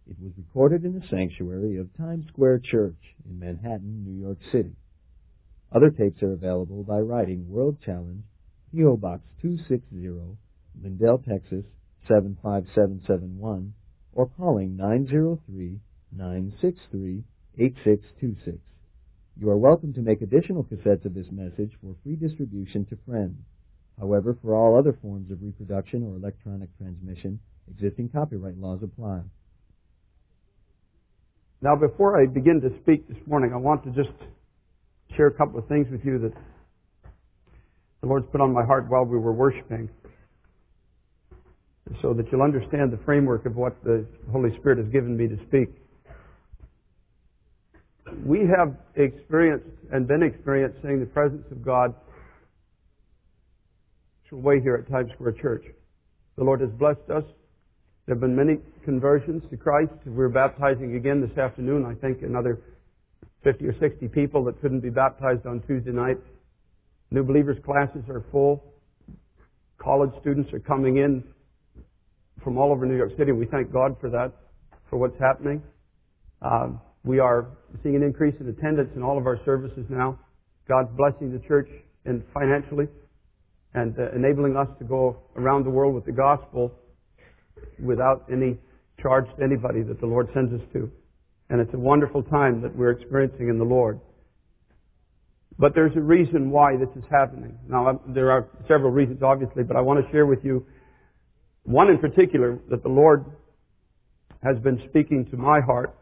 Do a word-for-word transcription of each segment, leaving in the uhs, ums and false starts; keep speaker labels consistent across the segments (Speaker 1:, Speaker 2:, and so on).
Speaker 1: It was recorded in the sanctuary of Times Square Church in Manhattan, New York City. Other tapes are available by writing World Challenge, P O. Box two sixty, Lindell, Texas seven five seven seven one, or calling nine zero three, nine six three, eight six two six. You are welcome to make additional cassettes of this message for free distribution to friends. However, for all other forms of reproduction or electronic transmission, existing copyright laws apply.
Speaker 2: Now, before I begin to speak this morning, I want to just share a couple of things with you that the Lord's put on my heart while we were worshiping, so that you'll understand the framework of what the Holy Spirit has given me to speak. We have experienced and been experiencing the presence of God way here at Times Square Church. The Lord has blessed us. There have been many conversions to Christ. We're baptizing again this afternoon. I think another fifty or sixty people that couldn't be baptized on Tuesday night. New believers classes are full. College students are coming in from all over New York City, and we thank God for that, for what's happening. Uh, we are seeing an increase in attendance in all of our services now. God's blessing the church and financially, and uh, enabling us to go around the world with the gospel without any charge to anybody that the Lord sends us to. And it's a wonderful time that we're experiencing in the Lord. But there's a reason why this is happening. Now, there are several reasons, obviously, but I want to share with you one in particular that the Lord has been speaking to my heart.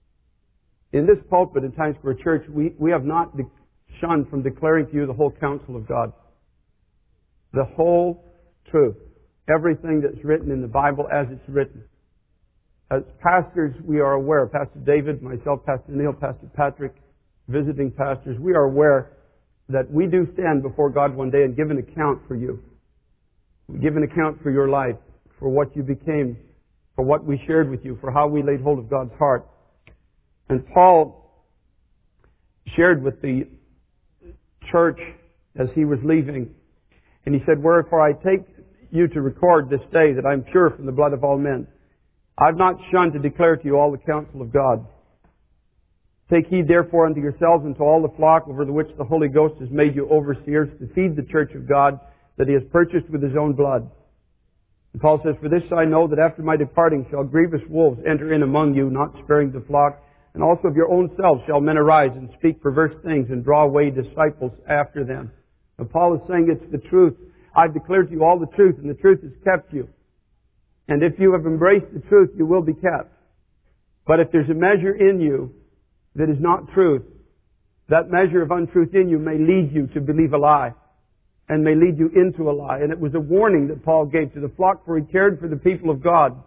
Speaker 2: In this pulpit in Times Square Church, we, we have not de- shunned from declaring to you the whole counsel of God. The whole truth. Everything that's written in the Bible as it's written. As pastors, we are aware, Pastor David, myself, Pastor Neil, Pastor Patrick, visiting pastors, we are aware that we do stand before God one day and give an account for you. We give an account for your life, for what you became, for what we shared with you, for how we laid hold of God's heart. And Paul shared with the church as he was leaving, and he said, "Wherefore I take you to record this day that I am pure from the blood of all men. I have not shunned to declare to you all the counsel of God. Take heed therefore unto yourselves and to all the flock over the which the Holy Ghost has made you overseers, to feed the church of God that He has purchased with His own blood." And Paul says, "For this I know, that after my departing shall grievous wolves enter in among you, not sparing the flock. And also of your own selves shall men arise and speak perverse things and draw away disciples after them." And Paul is saying it's the truth. I've declared to you all the truth, and the truth has kept you. And if you have embraced the truth, you will be kept. But if there's a measure in you that is not truth, that measure of untruth in you may lead you to believe a lie, and may lead you into a lie. And it was a warning that Paul gave to the flock, for he cared for the people of God.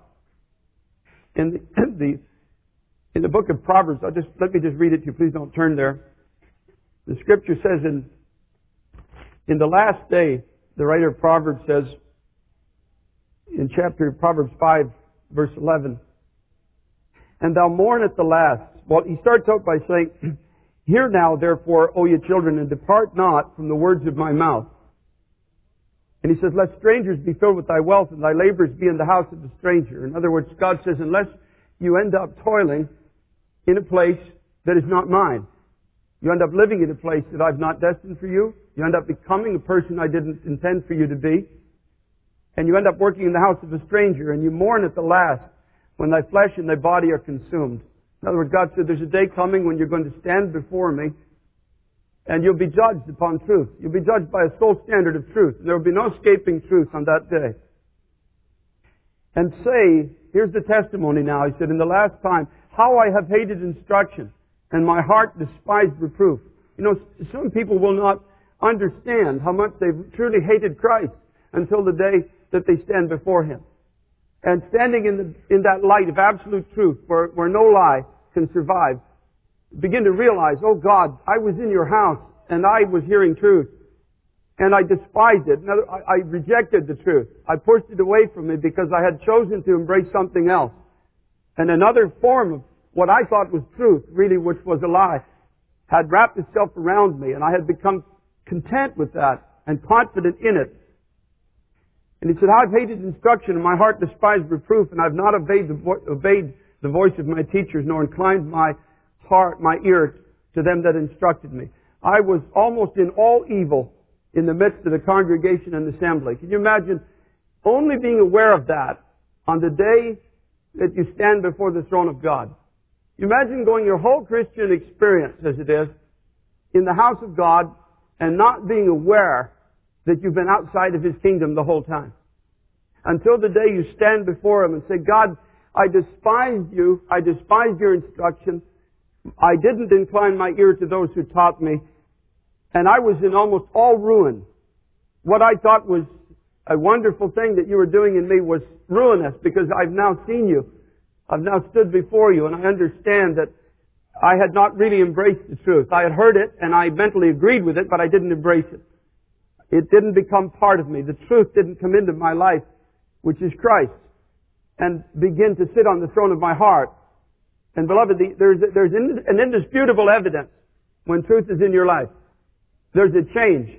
Speaker 2: In the, in the, in the book of Proverbs, I'll just, let me just read it to you. Please don't turn there. The scripture says in, in the last day, the writer of Proverbs says, in chapter Proverbs five, verse eleven, "And thou mourn at the last." Well, he starts out by saying, "Hear now, therefore, O ye children, and depart not from the words of my mouth." And he says, "Let strangers be filled with thy wealth, and thy labors be in the house of the stranger." In other words, God says, unless you end up toiling in a place that is not mine, you end up living in a place that I've not destined for you, you end up becoming a person I didn't intend for you to be, and you end up working in the house of a stranger, and you mourn at the last when thy flesh and thy body are consumed. In other words, God said there's a day coming when you're going to stand before me, and you'll be judged upon truth. You'll be judged by a sole standard of truth. There will be no escaping truth on that day. And say, here's the testimony now. He said, "In the last time, how I have hated instruction, and my heart despised reproof." You know, some people will not understand how much they've truly hated Christ until the day that they stand before Him. And standing in the, in that light of absolute truth, where, where no lie can survive, begin to realize, oh God, I was in your house, and I was hearing truth, and I despised it. I, I rejected the truth. I pushed it away from me because I had chosen to embrace something else. And another form of what I thought was truth, really which was a lie, had wrapped itself around me, and I had become content with that and confident in it. And he said, "I've hated instruction, and my heart despised reproof, and I've not obeyed the, vo- obeyed the voice of my teachers, nor inclined my heart, my ear to them that instructed me. I was almost in all evil in the midst of the congregation and assembly. Can you imagine only being aware of that on the day that you stand before the throne of God? You imagine going your whole Christian experience, as it is, in the house of God and not being aware that you've been outside of His kingdom the whole time. Until the day you stand before Him and say, God, I despised you. I despised your instruction. I didn't incline my ear to those who taught me. And I was in almost all ruin. What I thought was a wonderful thing that you were doing in me was ruinous, because I've now seen you. I've now stood before you, and I understand that I had not really embraced the truth. I had heard it, and I mentally agreed with it, but I didn't embrace it. It didn't become part of me. The truth didn't come into my life, which is Christ, and begin to sit on the throne of my heart. And beloved, there's, there's an indisputable evidence when truth is in your life. There's a change.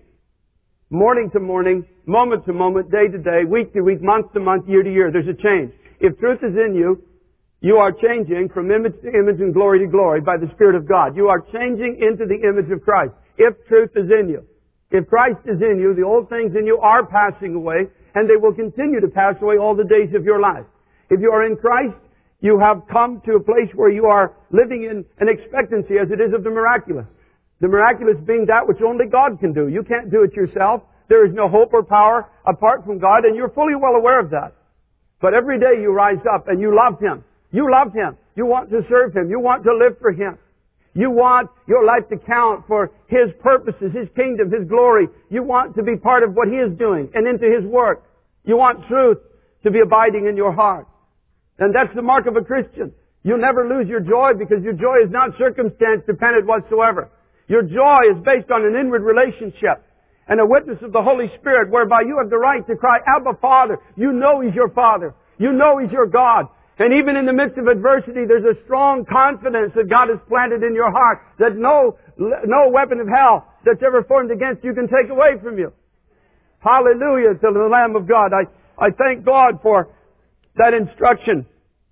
Speaker 2: Morning to morning, moment to moment, day to day, week to week, month to month, year to year. There's a change. If truth is in you, you are changing from image to image and glory to glory by the Spirit of God. You are changing into the image of Christ. If truth is in you. If Christ is in you, the old things in you are passing away, and they will continue to pass away all the days of your life. If you are in Christ, you have come to a place where you are living in an expectancy as it is of the miraculous. The miraculous being that which only God can do. You can't do it yourself. There is no hope or power apart from God, and you're fully well aware of that. But every day you rise up and you love Him. You love Him. You want to serve Him. You want to live for Him. You want your life to count for His purposes, His kingdom, His glory. You want to be part of what He is doing and into His work. You want truth to be abiding in your heart. And that's the mark of a Christian. You'll never lose your joy, because your joy is not circumstance dependent whatsoever. Your joy is based on an inward relationship and a witness of the Holy Spirit, whereby you have the right to cry, Abba, Father. You know He's your Father. You know He's your God. And even in the midst of adversity, there's a strong confidence that God has planted in your heart, that no, no weapon of hell that's ever formed against you can take away from you. Hallelujah to the Lamb of God. I, I thank God for that instruction.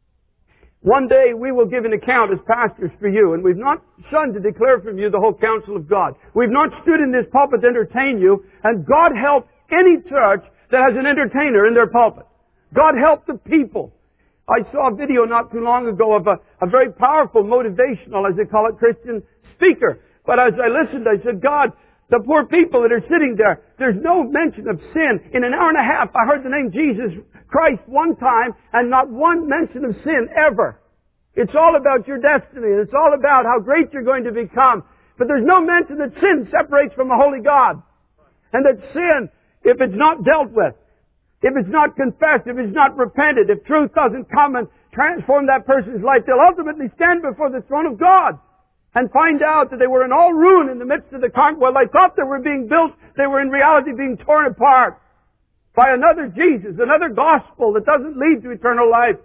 Speaker 2: One day we will give an account as pastors for you, and we've not shunned to declare from you the whole counsel of God. We've not stood in this pulpit to entertain you, and God help any church that has an entertainer in their pulpit. God help the people. I saw a video not too long ago of a, a very powerful, motivational, as they call it, Christian speaker. But as I listened, I said, God, the poor people that are sitting there, there's no mention of sin. In an hour and a half, I heard the name Jesus Christ one time, and not one mention of sin ever. It's all about your destiny, and it's all about how great you're going to become. But there's no mention that sin separates from a holy God. And that sin, if it's not dealt with, if it's not confessed, if it's not repented, if truth doesn't come and transform that person's life, they'll ultimately stand before the throne of God and find out that they were in all ruin in the midst of the con. Well, they thought they were being built, they were in reality being torn apart by another Jesus, another gospel that doesn't lead to eternal life.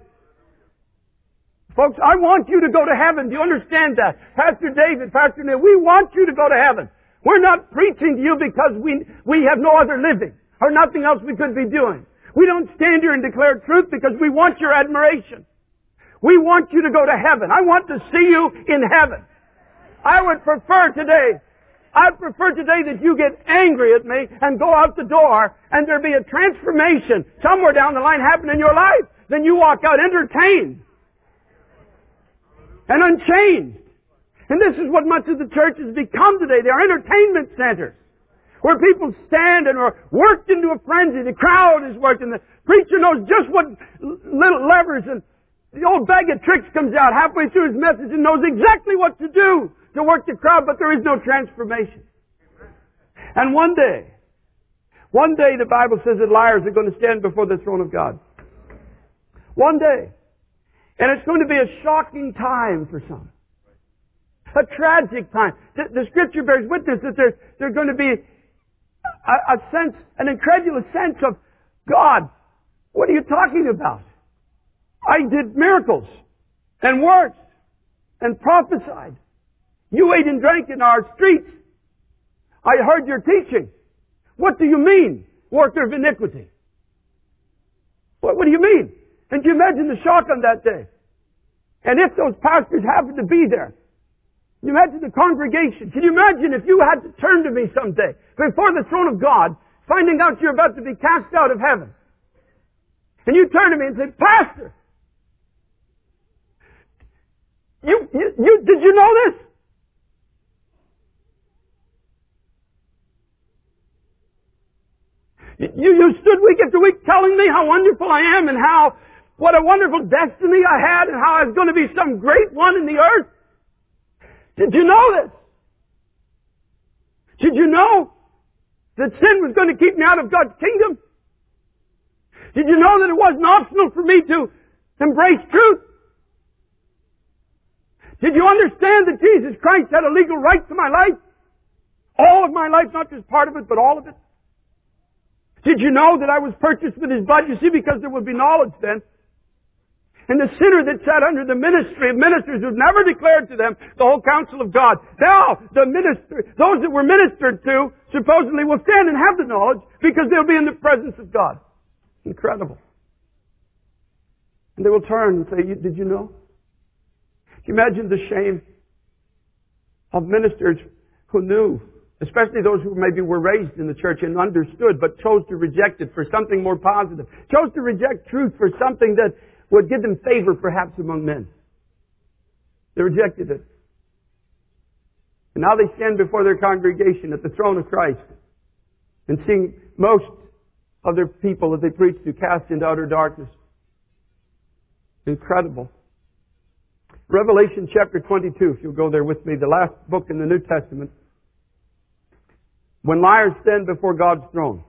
Speaker 2: Folks, I want you to go to heaven. Do you understand that? Pastor David, Pastor Neil, we want you to go to heaven. We're not preaching to you because we, we have no other living or nothing else we could be doing. We don't stand here and declare truth because we want your admiration. We want you to go to heaven. I want to see you in heaven. I would prefer today, I'd prefer today that you get angry at me and go out the door and there be a transformation somewhere down the line happen in your life than you walk out entertained and unchanged. And this is what much of the church has become today. They are entertainment centers where people stand and are worked into a frenzy. The crowd is worked and the preacher knows just what little levers, and the old bag of tricks comes out halfway through his message and knows exactly what to do to work the crowd, but there is no transformation. And one day, one day the Bible says that liars are going to stand before the throne of God. One day. And it's going to be a shocking time for some. A tragic time. The, the Scripture bears witness that there's, there's going to be a, a sense, an incredulous sense of, God, what are you talking about? I did miracles and works and prophesied. You ate and drank in our streets. I heard your teaching. What do you mean, worker of iniquity? What, what do you mean? And can you imagine the shock on that day? And if those pastors happened to be there, you imagine the congregation. Can you imagine if you had to turn to me someday before the throne of God, finding out you're about to be cast out of heaven? And you turn to me and say, Pastor, you, you, you did you know this? You, you stood week after week telling me how wonderful I am and how, what a wonderful destiny I had and how I was going to be some great one in the earth. Did you know this? Did you know that sin was going to keep me out of God's kingdom? Did you know that it wasn't optional for me to embrace truth? Did you understand that Jesus Christ had a legal right to my life? All of my life, not just part of it, but all of it? Did you know that I was purchased with His blood? You see, because there would be knowledge then. And the sinner that sat under the ministry of ministers who've never declared to them the whole counsel of God. Now, the minister, those that were ministered to, supposedly will stand and have the knowledge because they'll be in the presence of God. Incredible. And they will turn and say, did you know? Can you imagine the shame of ministers who knew, especially those who maybe were raised in the church and understood, but chose to reject it for something more positive. Chose to reject truth for something that would give them favor perhaps among men. They rejected it. And now they stand before their congregation at the throne of Christ and seeing most of their people that they preach to cast into utter darkness. Incredible. Revelation chapter twenty-two, if you'll go there with me, the last book in the New Testament. When liars stand before God's throne.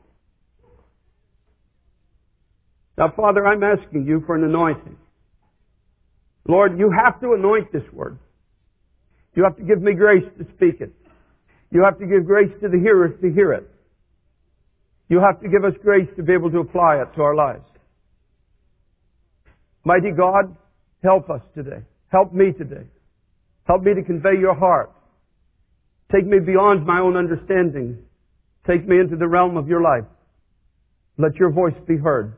Speaker 2: Now, Father, I'm asking you for an anointing. Lord, you have to anoint this word. You have to give me grace to speak it. You have to give grace to the hearers to hear it. You have to give us grace to be able to apply it to our lives. Mighty God, help us today. Help me today. Help me to convey your heart. Take me beyond my own understanding. Take me into the realm of your life. Let your voice be heard.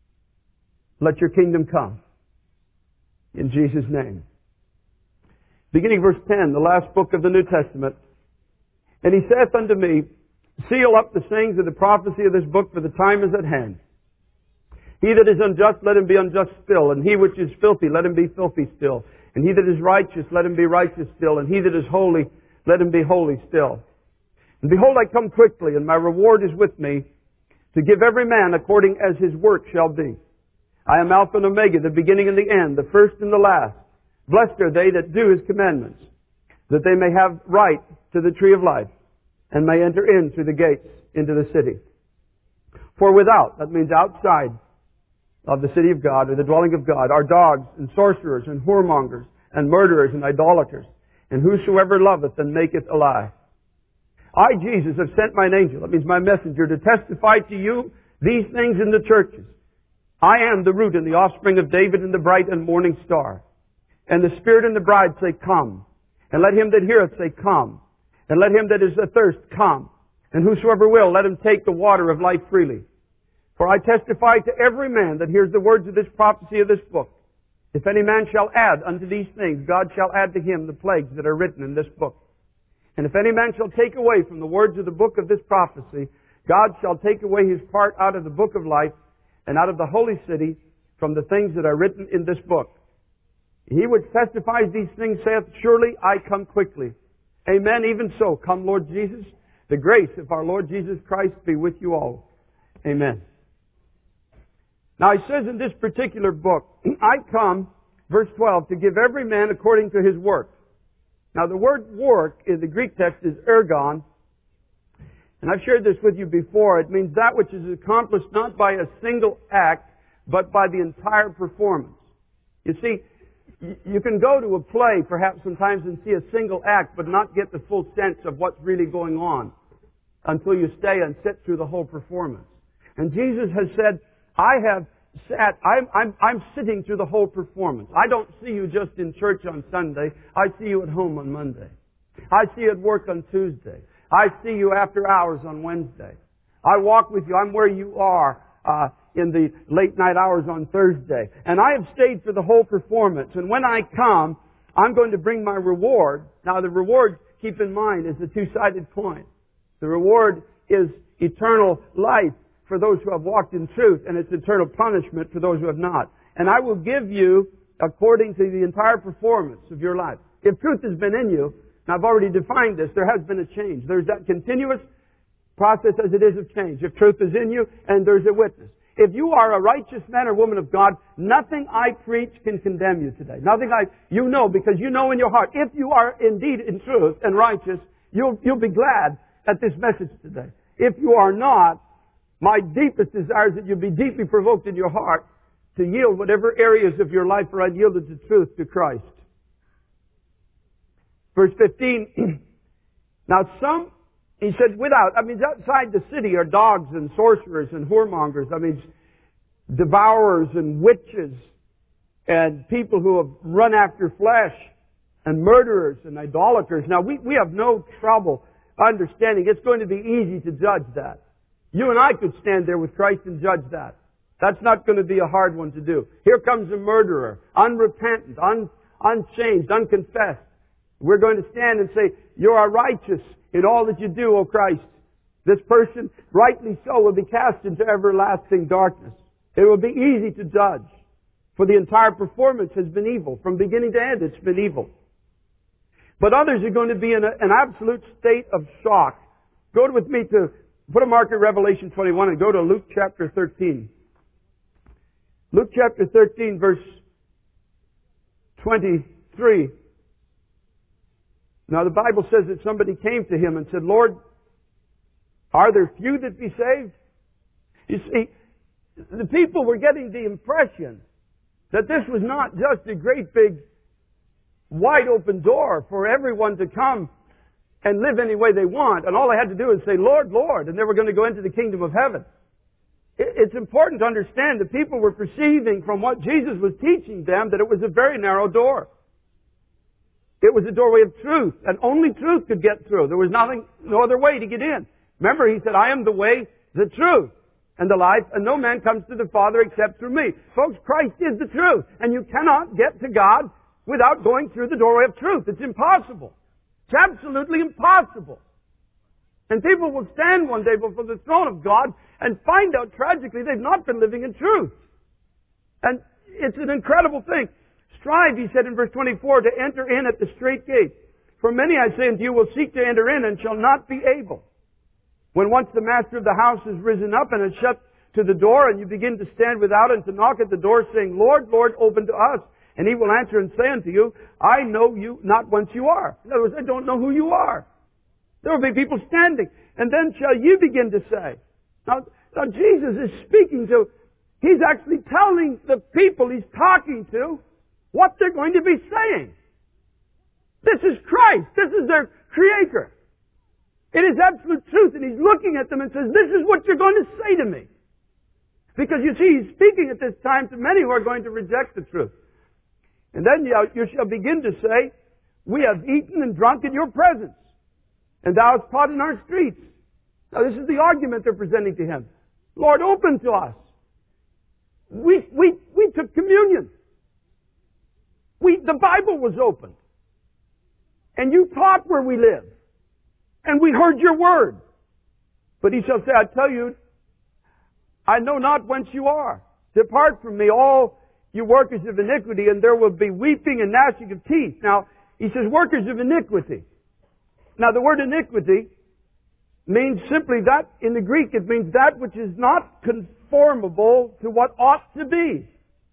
Speaker 2: Let your kingdom come. In Jesus' name. Beginning verse ten, the last book of the New Testament. And he saith unto me, seal up the sayings of the prophecy of this book, for the time is at hand. He that is unjust, let him be unjust still. And he which is filthy, let him be filthy still. And he that is righteous, let him be righteous still. And he that is holy, let him be holy still. And behold, I come quickly, and my reward is with me, to give every man according as his work shall be. I am Alpha and Omega, the beginning and the end, the first and the last. Blessed are they that do His commandments, that they may have right to the tree of life, and may enter in through the gates into the city. For without, that means outside of the city of God, or the dwelling of God, are dogs and sorcerers and whoremongers and murderers and idolaters, and whosoever loveth and maketh a lie. I, Jesus, have sent mine angel, that means my messenger, to testify to you these things in the churches. I am the root and the offspring of David and the bright and morning star. And the Spirit and the bride say, come. And let him that heareth say, come. And let him that is athirst come. And whosoever will, let him take the water of life freely. For I testify to every man that hears the words of this prophecy of this book. If any man shall add unto these things, God shall add to him the plagues that are written in this book. And if any man shall take away from the words of the book of this prophecy, God shall take away his part out of the book of life, and out of the holy city, from the things that are written in this book. He which testifies these things saith, surely I come quickly. Amen. Even so, come Lord Jesus. The grace of our Lord Jesus Christ be with you all. Amen. Now he says in this particular book, I come, verse twelve, to give every man according to his work. Now the word work in the Greek text is ergon. And I've shared this with you before. It means that which is accomplished not by a single act, but by the entire performance. You see, you can go to a play perhaps sometimes and see a single act, but not get the full sense of what's really going on until you stay and sit through the whole performance. And Jesus has said, I have sat, I'm, I'm, I'm sitting through the whole performance. I don't see you just in church on Sunday. I see you at home on Monday. I see you at work on Tuesday. I see you after hours on Wednesday. I walk with you. I'm where you are uh, in the late night hours on Thursday. And I have stayed for the whole performance. And when I come, I'm going to bring my reward. Now the reward, keep in mind, is a two-sided coin. The reward is eternal life for those who have walked in truth, and it's eternal punishment for those who have not. And I will give you according to the entire performance of your life. If truth has been in you, and I've already defined this, there has been a change. There's that continuous process as it is of change. If truth is in you, and there's a witness. If you are a righteous man or woman of God, nothing I preach can condemn you today. Nothing I, you know, because you know in your heart, if you are indeed in truth and righteous, you'll, you'll be glad at this message today. If you are not, my deepest desire is that you'll be deeply provoked in your heart to yield whatever areas of your life are unyielded to truth to Christ. Verse fifteen, now some, he said, without, I mean, outside the city are dogs and sorcerers and whoremongers. I mean, devourers and witches and people who have run after flesh and murderers and idolaters. Now, we, we have no trouble understanding. It's going to be easy to judge that. You and I could stand there with Christ and judge that. That's not going to be a hard one to do. Here comes a murderer, unrepentant, un, unchanged, unconfessed. We're going to stand and say, you are righteous in all that you do, O Christ. This person, rightly so, will be cast into everlasting darkness. It will be easy to judge. For the entire performance has been evil. From beginning to end, it's been evil. But others are going to be in a, an absolute state of shock. Go with me to, put a mark at Revelation twenty-one and go to Luke chapter thirteen. Luke chapter thirteen, verse twenty-three. Now the Bible says that somebody came to him and said, Lord, are there few that be saved? You see, the people were getting the impression that this was not just a great big wide open door for everyone to come and live any way they want, and all they had to do is say, Lord, Lord, and they were going to go into the kingdom of heaven. It's important to understand that people were perceiving from what Jesus was teaching them that it was a very narrow door. It was a doorway of truth, and only truth could get through. There was nothing, no other way to get in. Remember, He said, I am the way, the truth, and the life, and no man comes to the Father except through me. Folks, Christ is the truth, and you cannot get to God without going through the doorway of truth. It's impossible. It's absolutely impossible. And people will stand one day before the throne of God and find out tragically they've not been living in truth. And it's an incredible thing. Strive, he said in verse twenty-four, to enter in at the strait gate. For many, I say unto you, will seek to enter in and shall not be able. When once the master of the house has risen up and has shut to the door, and you begin to stand without and to knock at the door, saying, Lord, Lord, open to us. And He will answer and say unto you, I know you not whence you are. In other words, I don't know who you are. There will be people standing. And then shall you begin to say. Now, now Jesus is speaking to, He's actually telling the people He's talking to what they're going to be saying. This is Christ. This is their Creator. It is absolute truth. And He's looking at them and says, this is what you're going to say to me. Because you see, He's speaking at this time to many who are going to reject the truth. And then you shall begin to say, we have eaten and drunk in your presence, and thou hast taught in our streets. Now this is the argument they're presenting to Him. Lord, open to us. We, we, we took communion. We, the Bible was opened. And you taught where we live. And we heard your word. But He shall say, I tell you, I know not whence you are. Depart from me, all you workers of iniquity, and there will be weeping and gnashing of teeth. Now, He says, workers of iniquity. Now, the word iniquity means simply that, in the Greek, it means that which is not conformable to what ought to be.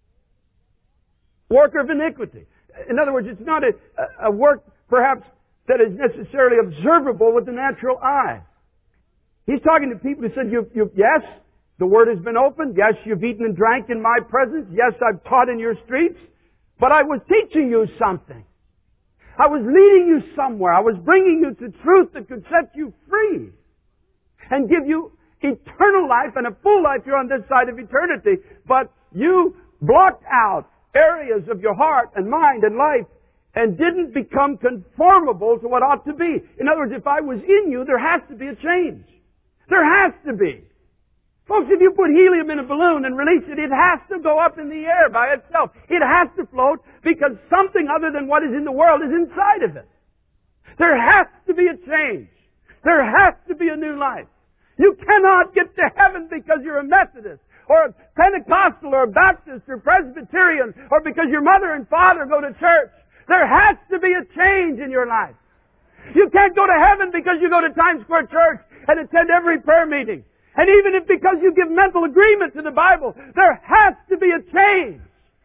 Speaker 2: Worker of iniquity. In other words, it's not a, a work, perhaps, that is necessarily observable with the natural eye. He's talking to people who said, you, you, yes, the Word has been opened. Yes, you've eaten and drank in my presence. Yes, I've taught in your streets. But I was teaching you something. I was leading you somewhere. I was bringing you to truth that could set you free and give you eternal life and a full life here on this side of eternity. But you blocked out areas of your heart and mind and life and didn't become conformable to what ought to be. In other words, if I was in you, there has to be a change. There has to be. Folks, if you put helium in a balloon and release it, it has to go up in the air by itself. It has to float because something other than what is in the world is inside of it. There has to be a change. There has to be a new life. You cannot get to heaven because you're a Methodist or a Pentecostal or a Baptist or Presbyterian or because your mother and father go to church. There has to be a change in your life. You can't go to heaven because you go to Times Square Church and attend every prayer meeting. And even if because you give mental agreement to the Bible, there has to be a change.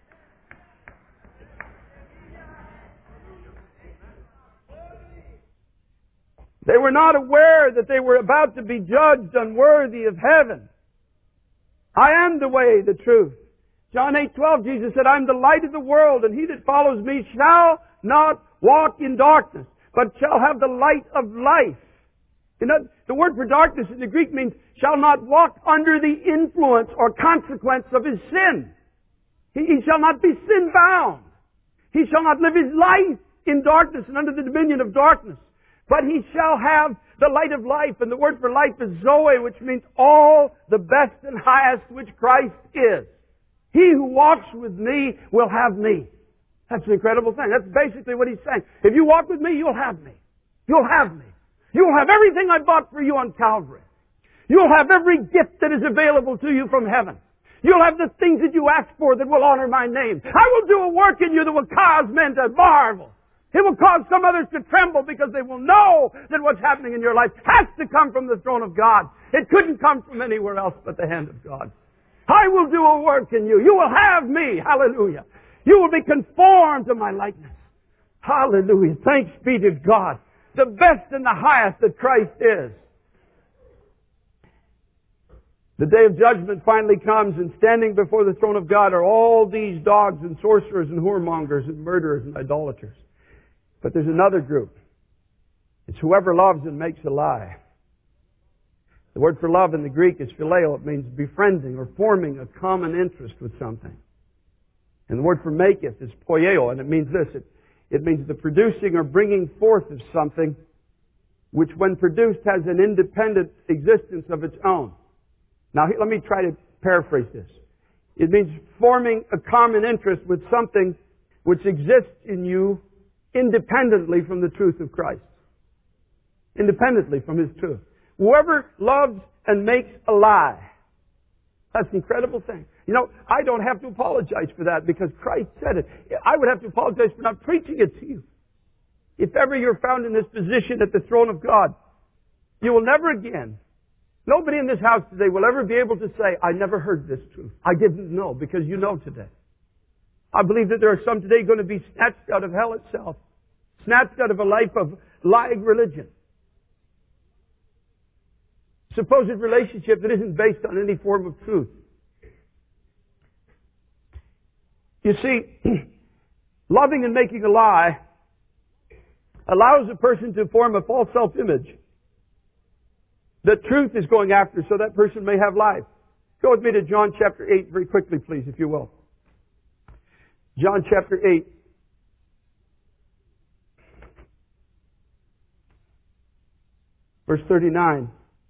Speaker 2: They were not aware that they were about to be judged unworthy of heaven. I am the way, the truth. John eight twelve, Jesus said, I am the light of the world, and he that follows me shall not walk in darkness, but shall have the light of life. You know, the word for darkness in the Greek means shall not walk under the influence or consequence of his sin. He, he shall not be sin bound. He shall not live his life in darkness and under the dominion of darkness. But he shall have the light of life. And the word for life is Zoe, which means all the best and highest which Christ is. He who walks with me will have me. That's an incredible thing. That's basically what he's saying. If you walk with me, you'll have me. You'll have me. You'll have everything I bought for you on Calvary. You'll have every gift that is available to you from heaven. You'll have the things that you ask for that will honor my name. I will do a work in you that will cause men to marvel. It will cause some others to tremble because they will know that what's happening in your life has to come from the throne of God. It couldn't come from anywhere else but the hand of God. I will do a work in you. You will have me. Hallelujah. You will be conformed to my likeness. Hallelujah. Thanks be to God. The best and the highest that Christ is. The day of judgment finally comes, and standing before the throne of God are all these dogs and sorcerers and whoremongers and murderers and idolaters. But there's another group. It's whoever loves and makes a lie. The word for love in the Greek is phileo. It means befriending or forming a common interest with something. And the word for maketh is poieo, and it means this. It, it means the producing or bringing forth of something which when produced has an independent existence of its own. Now let me try to paraphrase this. It means forming a common interest with something which exists in you independently from the truth of Christ. Independently from His truth. Whoever loves and makes a lie. That's an incredible thing. You know, I don't have to apologize for that because Christ said it. I would have to apologize for not preaching it to you. If ever you're found in this position at the throne of God, you will never again, nobody in this house today will ever be able to say, I never heard this truth. I didn't know, because you know today. I believe that there are some today going to be snatched out of hell itself. Snatched out of a life of lying religion. Supposed relationship that isn't based on any form of truth. You see, loving and making a lie allows a person to form a false self-image that truth is going after so that person may have life. Go with me to John chapter eight very quickly, please, if you will. John chapter eight. Verse thirty-nine.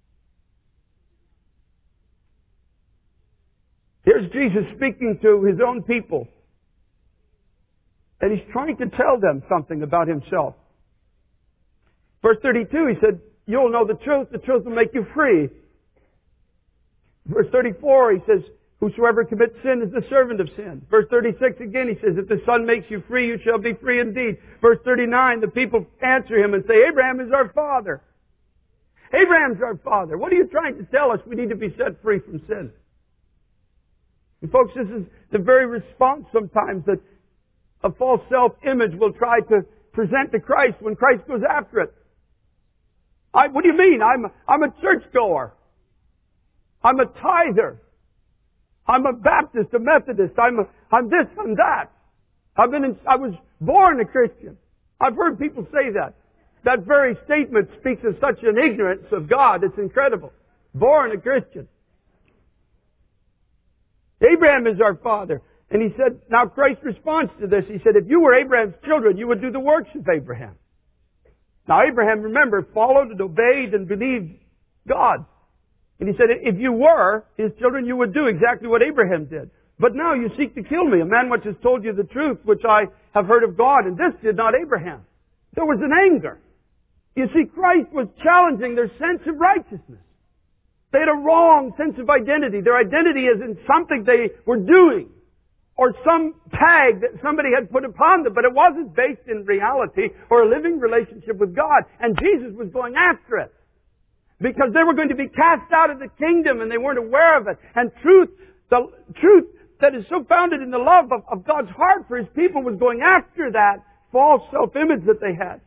Speaker 2: Here's Jesus speaking to His own people. And He's trying to tell them something about Himself. Verse thirty-two, He said, you'll know the truth, the truth will make you free. Verse thirty-four, He says, whosoever commits sin is the servant of sin. Verse thirty-six again, He says, if the Son makes you free, you shall be free indeed. Verse thirty-nine, the people answer Him and say, Abraham is our father. Abraham's our father. What are you trying to tell us? We need to be set free from sin. And folks, this is the very response sometimes that a false self-image will try to present to Christ when Christ goes after it. I, what do you mean? I'm, I'm a churchgoer. I'm a tither. I'm a Baptist, a Methodist. I'm, a, I'm this, I'm that. I've been in, I was born a Christian. I've heard people say that. That very statement speaks of such an ignorance of God. It's incredible. Born a Christian. Abraham is our father. And He said, now Christ's response to this, He said, if you were Abraham's children, you would do the works of Abraham. Now Abraham, remember, followed and obeyed and believed God. And he said, if you were his children, you would do exactly what Abraham did. But now you seek to kill me, a man which has told you the truth, which I have heard of God. And this did not Abraham. There was an anger. You see, Christ was challenging their sense of righteousness. They had a wrong sense of identity. Their identity is in something they were doing, or some tag that somebody had put upon them, but it wasn't based in reality or a living relationship with God. And Jesus was going after it, because they were going to be cast out of the kingdom and they weren't aware of it. And truth, the truth that is so founded in the love of, of God's heart for His people was going after that false self-image that they had.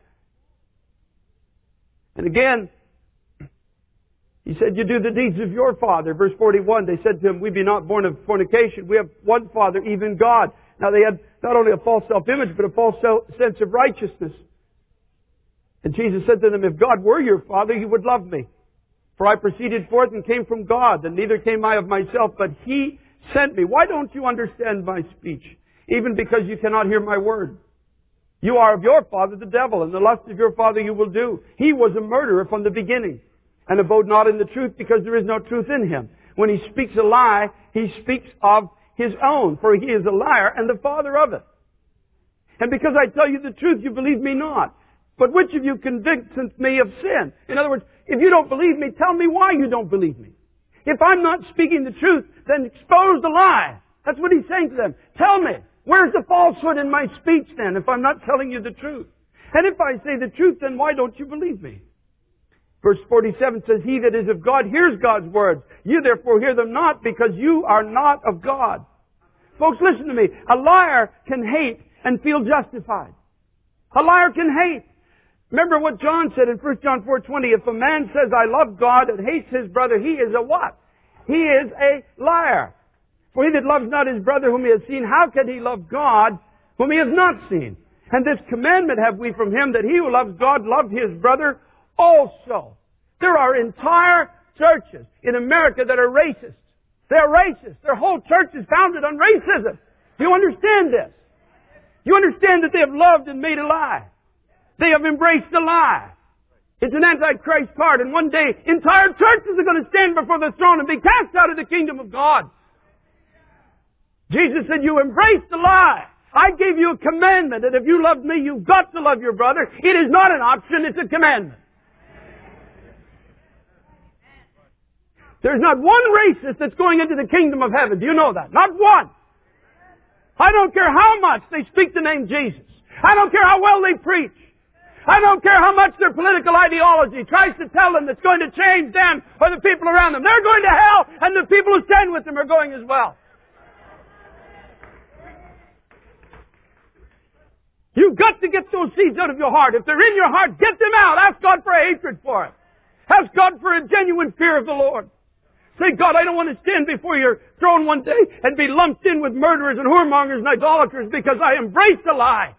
Speaker 2: And again, He said, you do the deeds of your father. Verse forty-one, they said to Him, we be not born of fornication. We have one Father, even God. Now they had not only a false self-image, but a false sense of righteousness. And Jesus said to them, if God were your Father, you would love me. For I proceeded forth and came from God, and neither came I of myself, but He sent me. Why don't you understand my speech? Even because you cannot hear my word. You are of your father the devil, and the lust of your father you will do. He was a murderer from the beginning, and abode not in the truth, because there is no truth in him. When he speaks a lie, he speaks of his own, for he is a liar and the father of it. And because I tell you the truth, you believe me not. But which of you convicts me of sin? In other words, if you don't believe me, tell me why you don't believe me. If I'm not speaking the truth, then expose the lie. That's what He's saying to them. Tell me, where's the falsehood in my speech then, if I'm not telling you the truth? And if I say the truth, then why don't you believe me? Verse forty-seven says, he that is of God hears God's words. You therefore hear them not, because you are not of God. Folks, listen to me. A liar can hate and feel justified. A liar can hate. Remember what John said in First John four twenty, if a man says, I love God, and hates his brother, he is a what? He is a liar. For he that loves not his brother whom he has seen, how can he love God whom he has not seen? And this commandment have we from him, that he who loves God love his brother also. There are entire churches in America that are racist. They're racist. Their whole church is founded on racism. Do you understand this? You understand that they have loved and made a lie. They have embraced a lie. It's an antichrist card, and one day entire churches are going to stand before the throne and be cast out of the kingdom of God. Jesus said, you embraced the lie. I gave you a commandment that if you loved me, you've got to love your brother. It is not an option, it's a commandment. There's not one racist that's going into the kingdom of heaven. Do you know that? Not one. I don't care how much they speak the name Jesus. I don't care how well they preach. I don't care how much their political ideology tries to tell them that's going to change them or the people around them. They're going to hell, and the people who stand with them are going as well. You've got to get those seeds out of your heart. If they're in your heart, get them out. Ask God for a hatred for it. Ask God for a genuine fear of the Lord. Say, God, I don't want to stand before your throne one day and be lumped in with murderers and whoremongers and idolaters because I embraced a lie.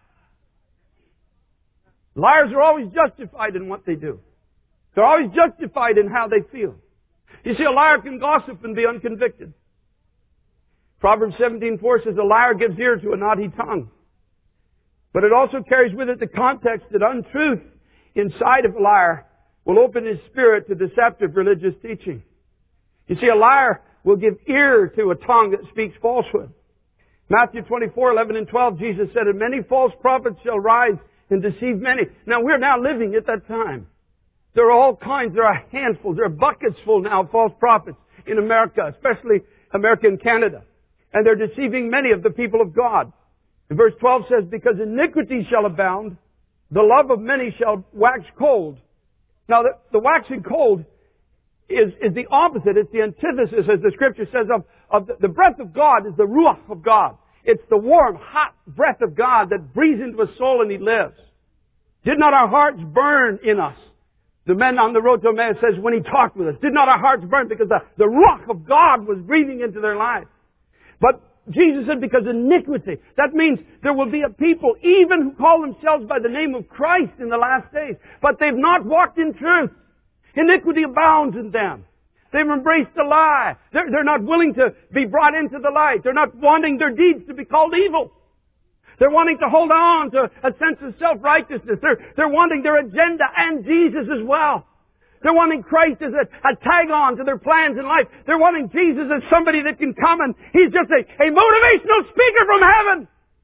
Speaker 2: Liars are always justified in what they do. They're always justified in how they feel. You see, a liar can gossip and be unconvicted. Proverbs seventeen four says, a liar gives ear to a naughty tongue. But it also carries with it the context that untruth inside of a liar will open his spirit to deceptive religious teaching. You see, a liar will give ear to a tongue that speaks falsehood. Matthew twenty-four eleven and twelve, Jesus said, and many false prophets shall rise and deceive many. Now, we're now living at that time. There are all kinds, there are handfuls, there are buckets full now of false prophets in America, especially America and Canada. And they're deceiving many of the people of God. And verse twelve says, because iniquity shall abound, the love of many shall wax cold. Now, the, the waxing cold is, is the opposite. It's the antithesis, as the Scripture says, of, of the, the breath of God is the ruach of God. It's the warm, hot breath of God that breathes into a soul and he lives. Did not our hearts burn in us? The man on the road to Emmaus says when he talked with us, did not our hearts burn? Because the, the ruach of God was breathing into their life. But Jesus said because iniquity, that means there will be a people even who call themselves by the name of Christ in the last days, but they've not walked in truth. Iniquity abounds in them. They've embraced the lie. They're, they're not willing to be brought into the light. They're not wanting their deeds to be called evil. They're wanting to hold on to a sense of self-righteousness. They're, they're wanting their agenda and Jesus as well. They're wanting Christ as a, a tag-on to their plans in life. They're wanting Jesus as somebody that can come and He's just a, a motivational speaker from heaven.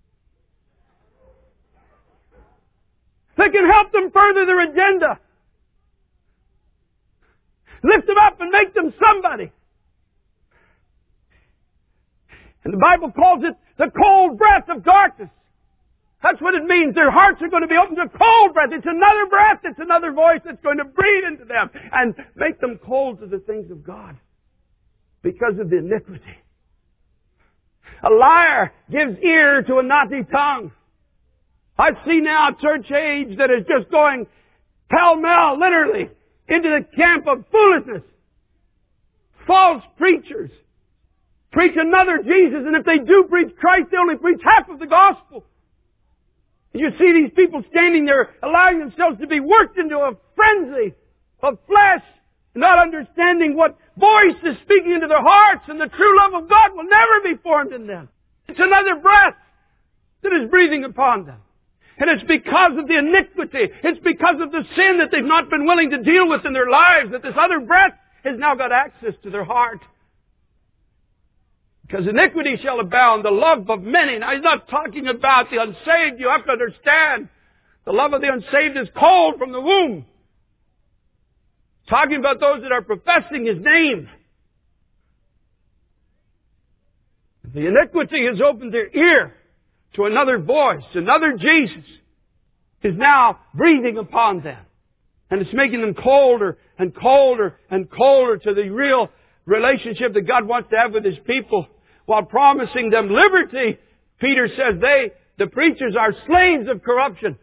Speaker 2: That can help them further their agenda. Lift them up and make them somebody. And the Bible calls it the cold breath of darkness. That's what it means. Their hearts are going to be open to cold breath. It's another breath. It's another voice that's going to breathe into them and make them cold to the things of God because of the iniquity. A liar gives ear to a naughty tongue. I see now a church age that is just going pell-mell, literally, into the camp of foolishness. False preachers preach another Jesus, and if they do preach Christ, they only preach half of the gospel. You see these people standing there allowing themselves to be worked into a frenzy of flesh, not understanding what voice is speaking into their hearts, and the true love of God will never be formed in them. It's another breath that is breathing upon them. And it's because of the iniquity, it's because of the sin that they've not been willing to deal with in their lives, that this other breath has now got access to their heart. Because iniquity shall abound, the love of many. Now, He's not talking about the unsaved. You have to understand, the love of the unsaved is cold from the womb. Talking about those that are professing His name. The iniquity has opened their ear to another voice, another Jesus is now breathing upon them. And it's making them colder and colder and colder to the real relationship that God wants to have with His people. While promising them liberty, Peter says they, the preachers, are slaves of corruption.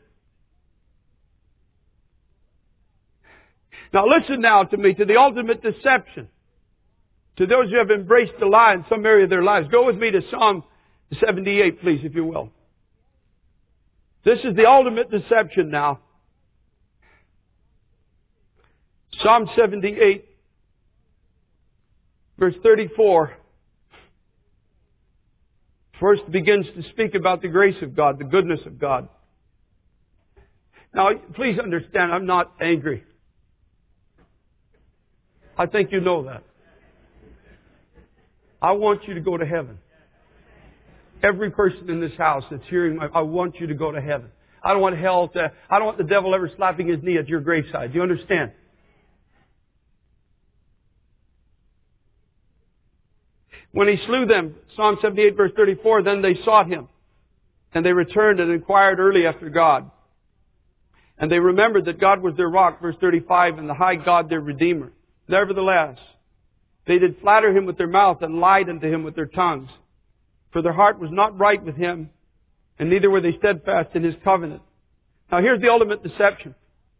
Speaker 2: Now listen now to me, to the ultimate deception. To those who have embraced the lie in some area of their lives. Go with me to Psalm seventy-eight, please, if you will. This is the ultimate deception now. Psalm seventy-eight, verse thirty-four. First begins to speak about the grace of God, the goodness of God. Now, please understand, I'm not angry. I think you know that. I want you to go to heaven. Every person in this house that's hearing my, I want you to go to heaven. I don't want hell to, I don't want the devil ever slapping his knee at your graveside. Do you understand? When He slew them, Psalm seventy-eight verse thirty-four, then they sought Him. And they returned and inquired early after God. And they remembered that God was their rock, verse thirty-five, and the high God their Redeemer. Nevertheless, they did flatter Him with their mouth and lied unto Him with their tongues. For their heart was not right with Him, and neither were they steadfast in His covenant. Now here's the ultimate deception.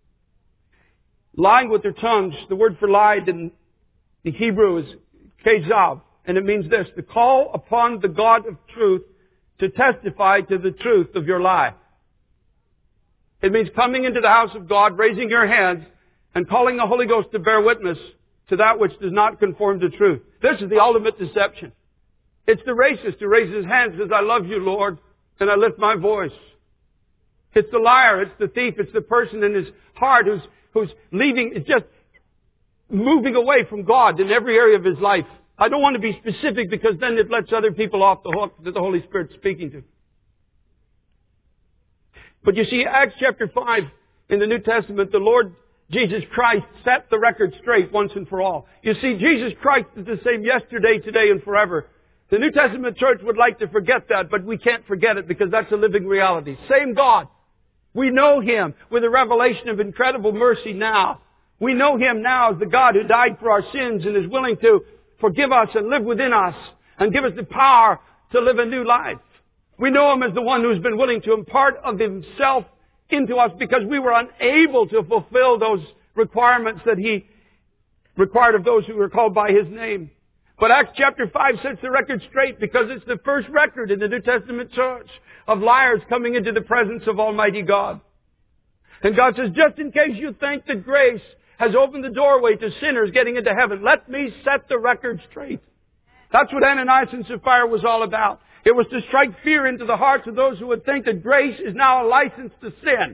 Speaker 2: Lying with their tongues, the word for lied in the Hebrew is kezav. And it means this, to call upon the God of truth to testify to the truth of your lie. It means coming into the house of God, raising your hands, and calling the Holy Ghost to bear witness to that which does not conform to truth. This is the ultimate deception. It's the racist who raises his hands and says, I love you, Lord, and I lift my voice. It's the liar, it's the thief, it's the person in his heart who's, who's leaving, it's just moving away from God in every area of his life. I don't want to be specific because then it lets other people off the hook that the Holy Spirit's speaking to. But you see, Acts chapter five in the New Testament, the Lord Jesus Christ set the record straight once and for all. You see, Jesus Christ is the same yesterday, today, and forever. The New Testament church would like to forget that, but we can't forget it because that's a living reality. Same God. We know Him with a revelation of incredible mercy now. We know Him now as the God who died for our sins and is willing to forgive us and live within us and give us the power to live a new life. We know Him as the one who's been willing to impart of Himself into us because we were unable to fulfill those requirements that He required of those who were called by His name. But Acts chapter five sets the record straight because it's the first record in the New Testament church of liars coming into the presence of Almighty God. And God says, just in case you think that grace has opened the doorway to sinners getting into heaven, let me set the record straight. That's what Ananias and Sapphira was all about. It was to strike fear into the hearts of those who would think that grace is now a license to sin.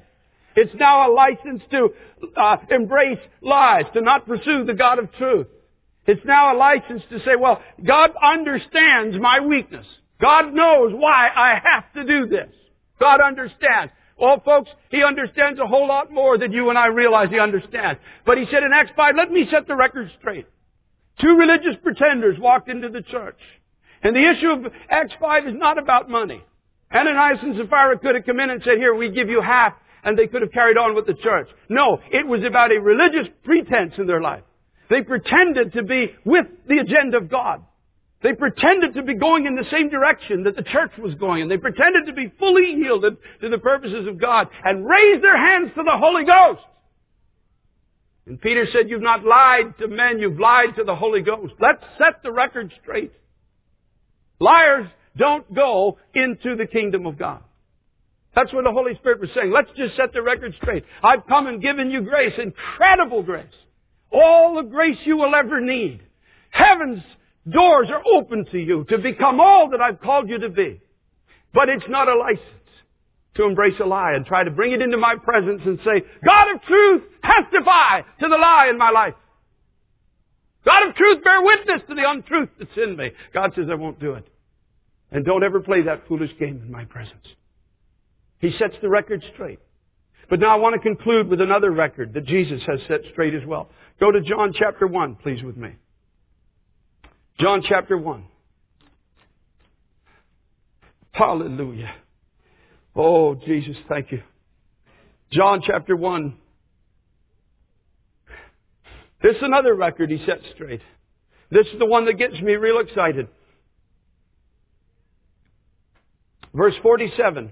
Speaker 2: It's now a license to uh, embrace lies, to not pursue the God of truth. It's now a license to say, well, God understands my weakness. God knows why I have to do this. God understands. Well, folks, He understands a whole lot more than you and I realize He understands. But He said in Acts five, let me set the record straight. Two religious pretenders walked into the church. And the issue of Acts five is not about money. Ananias and Sapphira could have come in and said, here, we give you half, and they could have carried on with the church. No, it was about a religious pretense in their life. They pretended to be with the agenda of God. They pretended to be going in the same direction that the church was going, and they pretended to be fully yielded to the purposes of God, and raised their hands to the Holy Ghost. And Peter said, you've not lied to men, you've lied to the Holy Ghost. Let's set the record straight. Liars don't go into the kingdom of God. That's what the Holy Spirit was saying. Let's just set the record straight. I've come and given you grace, incredible grace. All the grace you will ever need. Heaven's doors are open to you to become all that I've called you to be. But it's not a license to embrace a lie and try to bring it into my presence and say, God of truth, testify to the lie in my life. God of truth, bear witness to the untruth that's in me. God says, I won't do it. And don't ever play that foolish game in my presence. He sets the record straight. But now I want to conclude with another record that Jesus has set straight as well. Go to John chapter one, please, with me. John chapter one. Hallelujah. Oh, Jesus, thank you. John chapter one. This is another record He set straight. This is the one that gets me real excited. Verse forty-seven.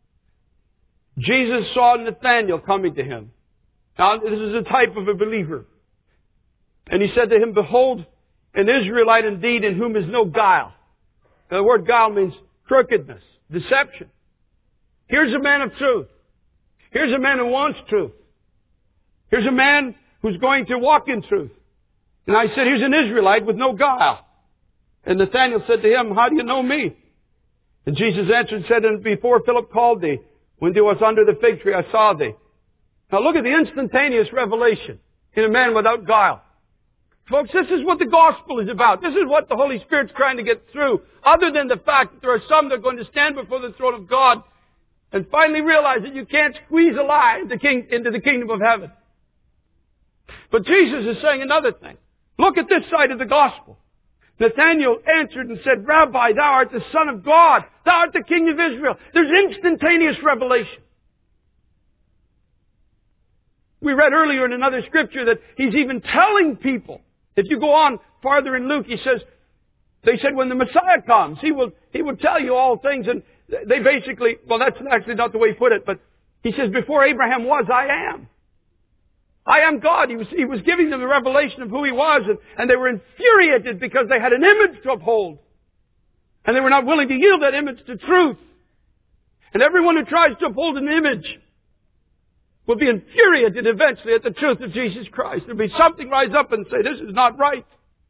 Speaker 2: Jesus saw Nathanael coming to Him. Now, this is a type of a believer. And He said to him, behold, an Israelite indeed in whom is no guile. The word guile means crookedness, deception. Here's a man of truth. Here's a man who wants truth. Here's a man who's going to walk in truth. And I said, here's an Israelite with no guile. And Nathanael said to him, how do you know me? And Jesus answered and said, and before Philip called thee, when thou wast under the fig tree, I saw thee. Now look at the instantaneous revelation in a man without guile. Folks, this is what the gospel is about. This is what the Holy Spirit's trying to get through. Other than the fact that there are some that are going to stand before the throne of God and finally realize that you can't squeeze a lie into, king, into the kingdom of heaven. But Jesus is saying another thing. Look at this side of the gospel. Nathanael answered and said, Rabbi, thou art the Son of God. Thou art the King of Israel. There's instantaneous revelation. We read earlier in another scripture that He's even telling people. If you go on farther in Luke, He says, they said when the Messiah comes, He will, He will tell you all things. And they basically, well, that's actually not the way He put it, but He says, before Abraham was, I am. I am God. He was, he was giving them the revelation of who He was, and, and they were infuriated because they had an image to uphold. And they were not willing to yield that image to truth. And everyone who tries to uphold an image will be infuriated eventually at the truth of Jesus Christ. There'll be something rise up and say, this is not right.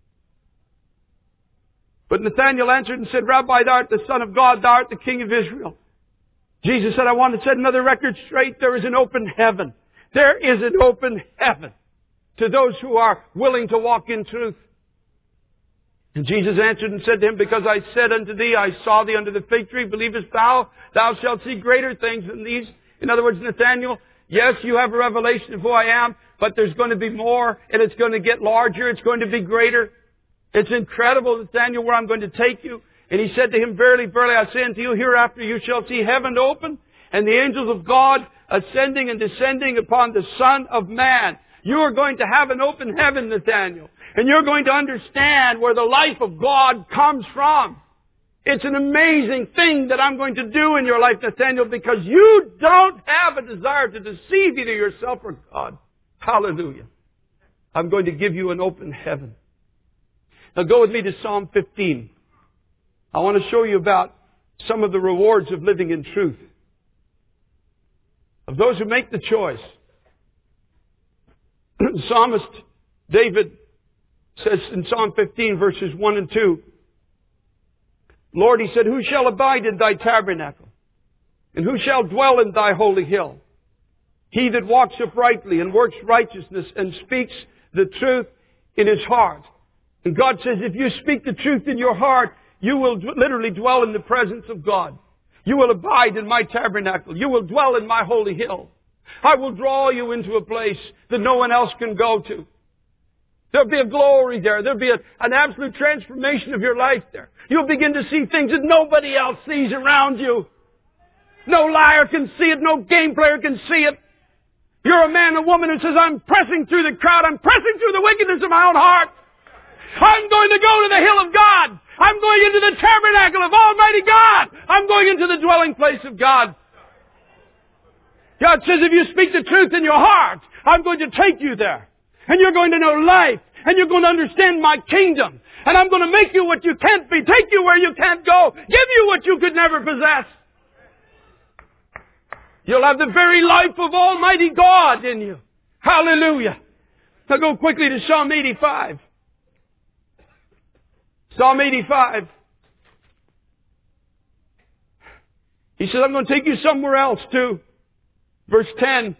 Speaker 2: But Nathanael answered and said, Rabbi, thou art the Son of God, thou art the King of Israel. Jesus said, I want to set another record straight. There is an open heaven. There is an open heaven to those who are willing to walk in truth. And Jesus answered and said to him, because I said unto thee, I saw thee under the fig tree, believest thou? Thou shalt see greater things than these. In other words, Nathanael, yes, you have a revelation of who I am, but there's going to be more, and it's going to get larger, it's going to be greater. It's incredible, Nathanael, where I'm going to take you. And he said to him, verily, verily, I say unto you, hereafter you shall see heaven open, and the angels of God ascending and descending upon the Son of Man. You are going to have an open heaven, Nathanael. And you're going to understand where the life of God comes from. It's an amazing thing that I'm going to do in your life, Nathanael, because you don't have a desire to deceive either yourself or God. Hallelujah. I'm going to give you an open heaven. Now go with me to Psalm fifteen. I want to show you about some of the rewards of living in truth. Of those who make the choice. The psalmist David says in Psalm fifteen verses one and two, Lord, he said, who shall abide in thy tabernacle? And who shall dwell in thy holy hill? He that walks uprightly and works righteousness and speaks the truth in his heart. And God says, if you speak the truth in your heart, you will literally dwell in the presence of God. You will abide in my tabernacle. You will dwell in my holy hill. I will draw you into a place that no one else can go to. There'll be a glory there. There'll be a, an absolute transformation of your life there. You'll begin to see things that nobody else sees around you. No liar can see it. No game player can see it. You're a man, a woman who says, I'm pressing through the crowd. I'm pressing through the wickedness of my own heart. I'm going to go to the hill of God. I'm going into the tabernacle of Almighty God. I'm going into the dwelling place of God. God says, if you speak the truth in your heart, I'm going to take you there. And you're going to know life. And you're going to understand my kingdom. And I'm going to make you what you can't be. Take you where you can't go. Give you what you could never possess. You'll have the very life of Almighty God in you. Hallelujah. Now go quickly to Psalm eighty-five. Psalm eighty-five. He says, I'm going to take you somewhere else too. Verse ten.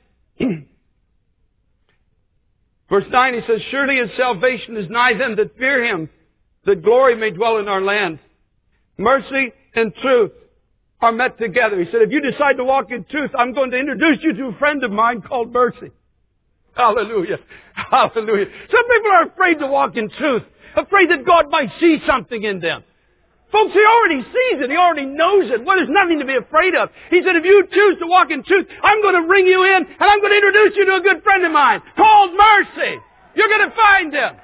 Speaker 2: Verse nine, he says, surely his salvation is nigh them that fear him, that glory may dwell in our land. Mercy and truth are met together. He said, if you decide to walk in truth, I'm going to introduce you to a friend of mine called mercy. Hallelujah. Hallelujah. Some people are afraid to walk in truth, afraid that God might see something in them. Folks, He already sees it. He already knows it. Well, there's nothing to be afraid of. He said, if you choose to walk in truth, I'm going to bring you in and I'm going to introduce you to a good friend of mine called mercy. You're going to find him.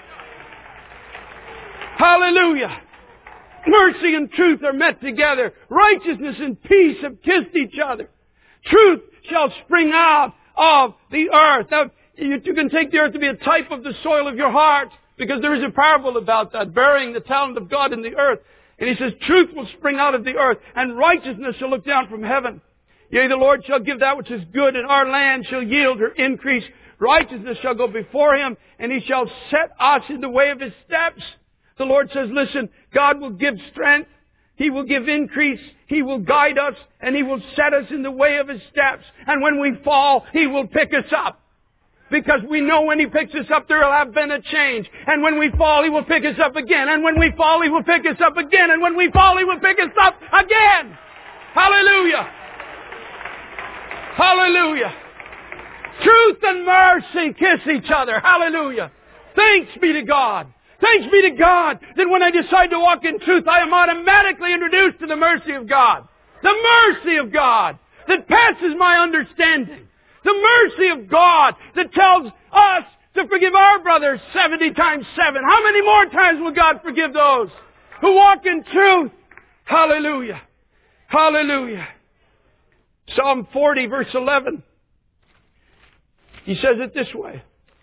Speaker 2: Hallelujah. Mercy and truth are met together. Righteousness and peace have kissed each other. Truth shall spring out of the earth. Now, you, you can take the earth to be a type of the soil of your heart, because there is a parable about that, burying the talent of God in the earth. And he says, truth will spring out of the earth, and righteousness shall look down from heaven. Yea, the Lord shall give that which is good, and our land shall yield her increase. Righteousness shall go before him, and he shall set us in the way of his steps. The Lord says, listen, God will give strength. He will give increase. He will guide us, and He will set us in the way of His steps. And when we fall, He will pick us up. Because we know when He picks us up, there will have been a change. And when we fall, He will pick us up again. And when we fall, He will pick us up again. And when we fall, He will pick us up again. Hallelujah. Hallelujah. Truth and mercy kiss each other. Hallelujah. Thanks be to God. Thanks be to God that when I decide to walk in truth, I am automatically introduced to the mercy of God. The mercy of God that passes my understanding. The mercy of God that tells us to forgive our brothers seventy times seven. How many more times will God forgive those who walk in truth? Hallelujah. Hallelujah. Psalm forty verse eleven. He says it this way.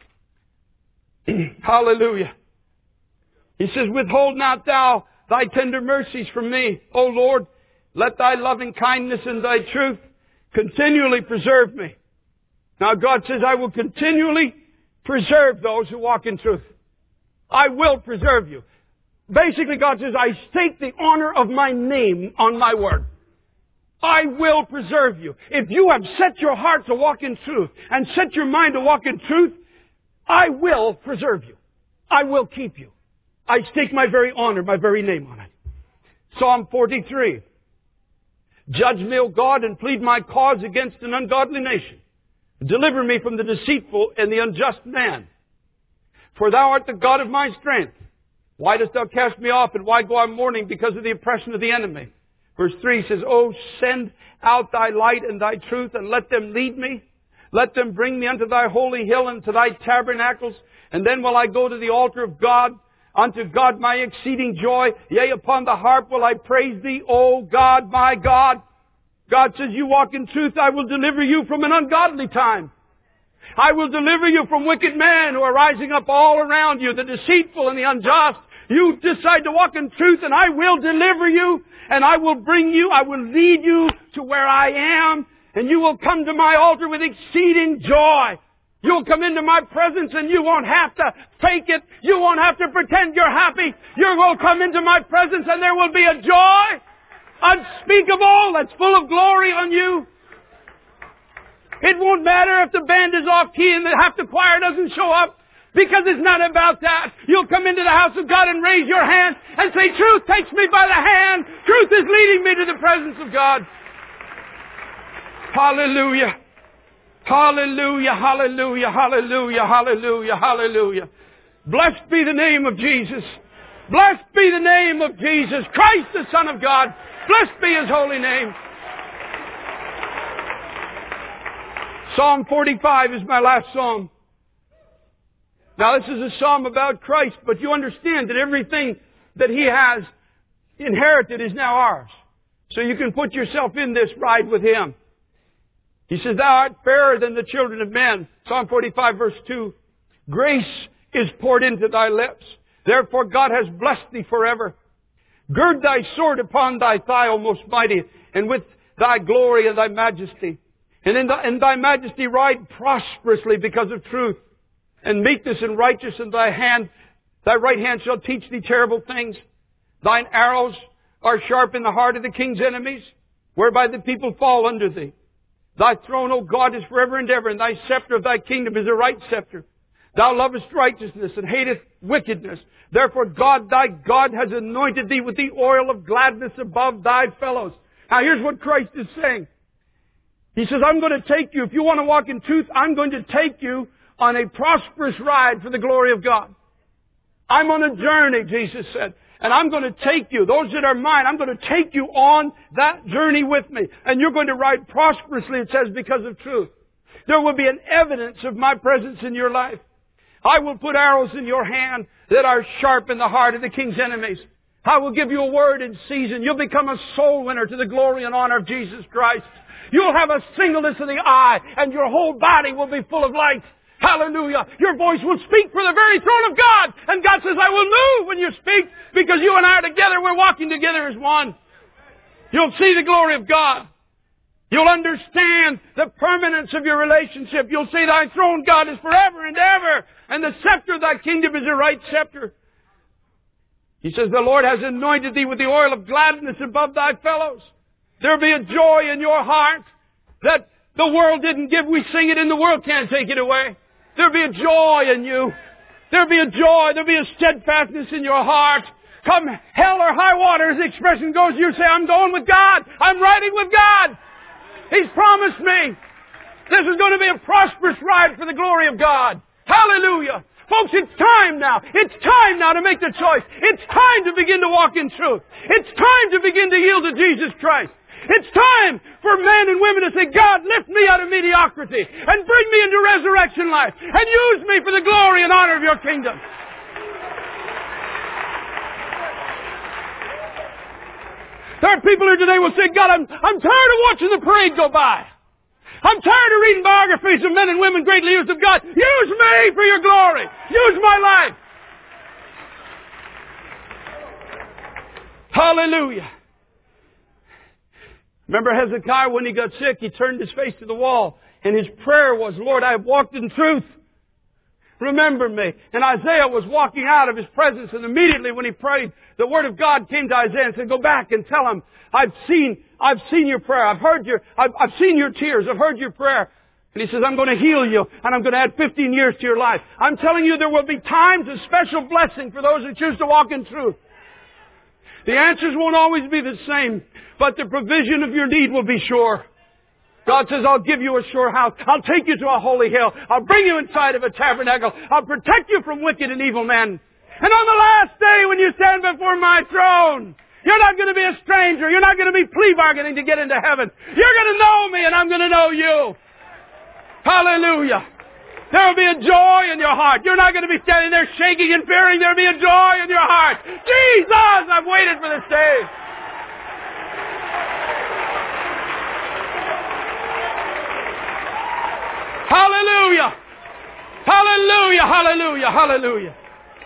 Speaker 2: Hallelujah. He says, withhold not thou thy tender mercies from me, O Lord. Let thy loving kindness and thy truth continually preserve me. Now God says, I will continually preserve those who walk in truth. I will preserve you. Basically, God says, I stake the honor of my name on my word. I will preserve you. If you have set your heart to walk in truth and set your mind to walk in truth, I will preserve you. I will keep you. I stake my very honor, my very name on it. Psalm forty-three. Judge me, O God, and plead my cause against an ungodly nation. Deliver me from the deceitful and the unjust man. For thou art the God of my strength. Why dost thou cast me off, and why go I mourning because of the oppression of the enemy? Verse three says, O send out thy light and thy truth, and let them lead me. Let them bring me unto thy holy hill and to thy tabernacles. And then will I go to the altar of God, unto God my exceeding joy. Yea, upon the harp will I praise thee, O God, my God. God says, you walk in truth, I will deliver you from an ungodly time. I will deliver you from wicked men who are rising up all around you, the deceitful and the unjust. You decide to walk in truth, and I will deliver you, and I will bring you, I will lead you to where I am, and you will come to my altar with exceeding joy. You'll come into my presence and you won't have to fake it. You won't have to pretend you're happy. You will come into my presence and there will be a joy unspeakable that's full of glory on you. It won't matter if the band is off key and half the choir doesn't show up, because it's not about that. You'll come into the house of God and raise your hand and say, truth takes me by the hand. Truth is leading me to the presence of God. Hallelujah. Hallelujah, hallelujah, hallelujah, hallelujah, hallelujah. Blessed be the name of Jesus. Blessed be the name of Jesus, Christ the Son of God. Blessed be His holy name. Psalm forty-five is my last psalm. Now this is a psalm about Christ, but you understand that everything that He has inherited is now ours. So you can put yourself in this ride with Him. He says, Thou art fairer than the children of men. Psalm forty-five verse two. Grace is poured into thy lips. Therefore God has blessed thee forever. Gird thy sword upon thy thigh, O most mighty, and with thy glory and thy majesty. And in, the, in thy majesty ride prosperously because of truth. And meekness and righteousness in thy hand. Thy right hand shall teach thee terrible things. Thine arrows are sharp in the heart of the king's enemies, whereby the people fall under thee. Thy throne, O God, is forever and ever, and thy scepter of thy kingdom is a right scepter. Thou lovest righteousness and hateth wickedness. Therefore God, thy God, has anointed thee with the oil of gladness above thy fellows. Now here's what Christ is saying. He says, I'm going to take you, if you want to walk in truth, I'm going to take you on a prosperous ride for the glory of God. I'm on a journey, Jesus said. And I'm going to take you, those that are mine, I'm going to take you on that journey with me. And you're going to ride prosperously, it says, because of truth. There will be an evidence of my presence in your life. I will put arrows in your hand that are sharp in the heart of the king's enemies. I will give you a word in season. You'll become a soul winner to the glory and honor of Jesus Christ. You'll have a singleness of the eye, and your whole body will be full of light. Hallelujah. Your voice will speak for the very throne of God. And God says, I will move when you speak, because you and I are together. We're walking together as one. You'll see the glory of God. You'll understand the permanence of your relationship. You'll see thy throne, God, is forever and ever. And the scepter of thy kingdom is a right scepter. He says, the Lord has anointed thee with the oil of gladness above thy fellows. There'll be a joy in your heart that the world didn't give. We sing it and the world can't take it away. There'll be a joy in you. There'll be a joy. There'll be a steadfastness in your heart. Come hell or high water, as the expression goes, you say, I'm going with God. I'm riding with God. He's promised me. This is going to be a prosperous ride for the glory of God. Hallelujah. Folks, it's time now. It's time now to make the choice. It's time to begin to walk in truth. It's time to begin to yield to Jesus Christ. It's time for men and women to say, God, lift me out of mediocrity and bring me into resurrection life and use me for the glory and honor of your kingdom. There are people here today who will say, God, I'm, I'm tired of watching the parade go by. I'm tired of reading biographies of men and women, great leaders of God. Use me for your glory. Use my life. Hallelujah. Remember Hezekiah, when he got sick, he turned his face to the wall. And his prayer was, Lord, I have walked in truth. Remember me. And Isaiah was walking out of his presence, and immediately when he prayed, the word of God came to Isaiah and said, go back and tell him, I've seen, I've seen your prayer. I've heard your, I've, I've seen your tears. I've heard your prayer. And he says, I'm going to heal you, and I'm going to add fifteen years to your life. I'm telling you, there will be times of special blessing for those who choose to walk in truth. The answers won't always be the same, but the provision of your need will be sure. God says, I'll give you a sure house. I'll take you to a holy hill. I'll bring you inside of a tabernacle. I'll protect you from wicked and evil men. And on the last day when you stand before my throne, you're not going to be a stranger. You're not going to be plea bargaining to get into heaven. You're going to know me and I'm going to know you. Hallelujah. There will be a joy in your heart. You're not going to be standing there shaking and fearing. There will be a joy in your heart. Jesus, I've waited for this day. Hallelujah. Hallelujah. Hallelujah. Hallelujah.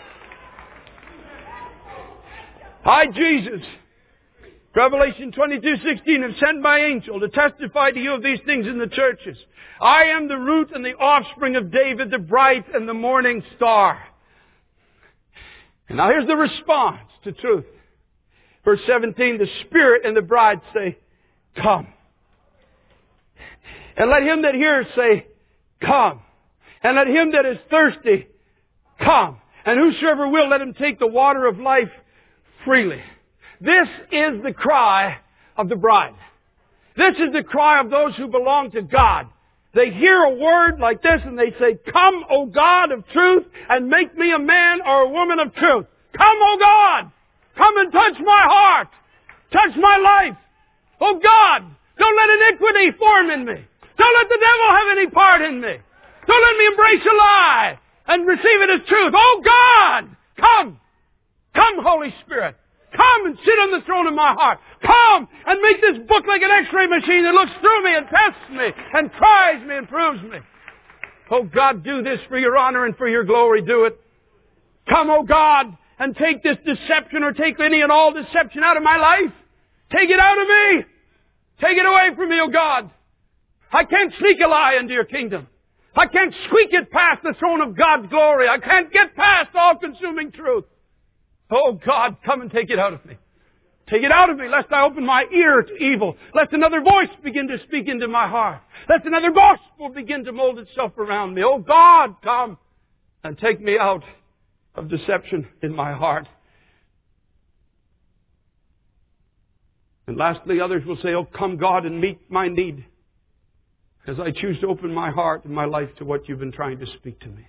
Speaker 2: I, Jesus, Revelation twenty-two sixteen, have sent my angel to testify to you of these things in the churches. I am the root and the offspring of David, the bright and the morning star. And now here's the response to truth. Verse seventeen, the Spirit and the bride say, come. And let him that hears say, come. And let him that is thirsty come. And whosoever will, let him take the water of life freely. This is the cry of the bride. This is the cry of those who belong to God. They hear a word like this and they say, come, O God of truth, and make me a man or a woman of truth. Come, O God! Come and touch my heart! Touch my life! Oh God! Don't let iniquity form in me! Don't let the devil have any part in me! Don't let me embrace a lie and receive it as truth! Oh God! Come! Come, Holy Spirit! Come and sit on the throne of my heart! Come and make this book like an x-ray machine that looks through me and tests me and tries me and proves me! Oh God, do this for your honor and for your glory. Do it. Come, oh God, and take this deception or take any and all deception out of my life. Take it out of me. Take it away from me, oh God. I can't sneak a lie into your kingdom. I can't squeak it past the throne of God's glory. I can't get past all-consuming truth. Oh God, come and take it out of me. Take it out of me, lest I open my ear to evil. Lest another voice begin to speak into my heart. Lest another gospel begin to mold itself around me. Oh God, come and take me out of deception in my heart. And lastly, others will say, oh, come God and meet my need as I choose to open my heart and my life to what you've been trying to speak to me.